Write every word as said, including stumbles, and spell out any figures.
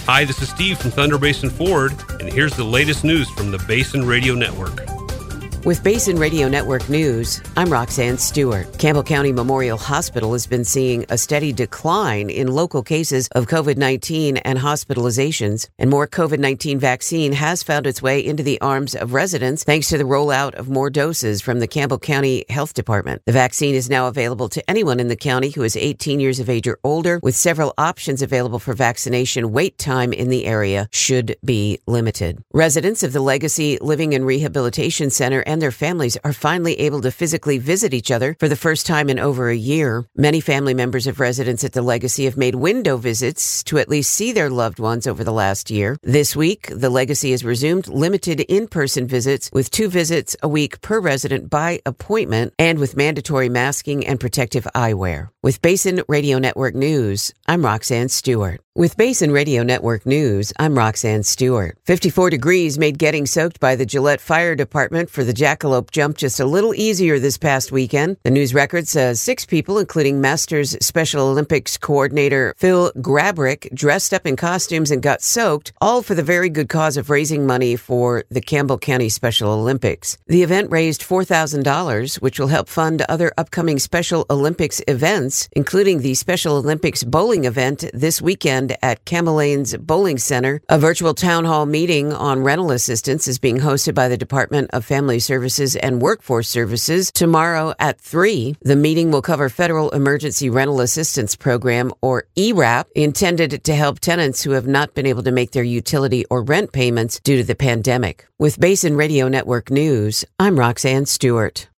Hi, this is Steve from Thunder Basin Ford, and here's the latest news from the Basin Radio Network. With Basin Radio Network News, I'm Roxanne Stewart. Campbell County Memorial Hospital has been seeing a steady decline in local cases of COVID nineteen and hospitalizations, and more COVID nineteen vaccine has found its way into the arms of residents thanks to the rollout of more doses from the Campbell County Health Department. The vaccine is now available to anyone in the county who is eighteen years of age or older, with several options available for vaccination. Wait time in the area should be limited. Residents of the Legacy Living and Rehabilitation Center and their families are finally able to physically visit each other for the first time in over a year. Many family members of residents at the Legacy have made window visits to at least see their loved ones over the last year. This week, the Legacy has resumed limited in-person visits with two visits a week per resident by appointment and with mandatory masking and protective eyewear. With Basin Radio Network News, I'm Roxanne Stewart. With Basin Radio Network News, I'm Roxanne Stewart. fifty-four degrees made getting soaked by the Gillette Fire Department for the Jackalope Jump just a little easier this past weekend. The news record says six people, including Masters Special Olympics coordinator Phil Grabrick, dressed up in costumes and got soaked, all for the very good cause of raising money for the Campbell County Special Olympics. The event raised four thousand dollars, which will help fund other upcoming Special Olympics events, including the Special Olympics bowling event this weekend at Cammelane's Bowling Center. A virtual town hall meeting on rental assistance is being hosted by the Department of Family Services and Workforce Services tomorrow at three. The meeting will cover Federal Emergency Rental Assistance Program, or E RAP, intended to help tenants who have not been able to make their utility or rent payments due to the pandemic. With Basin Radio Network News, I'm Roxanne Stewart.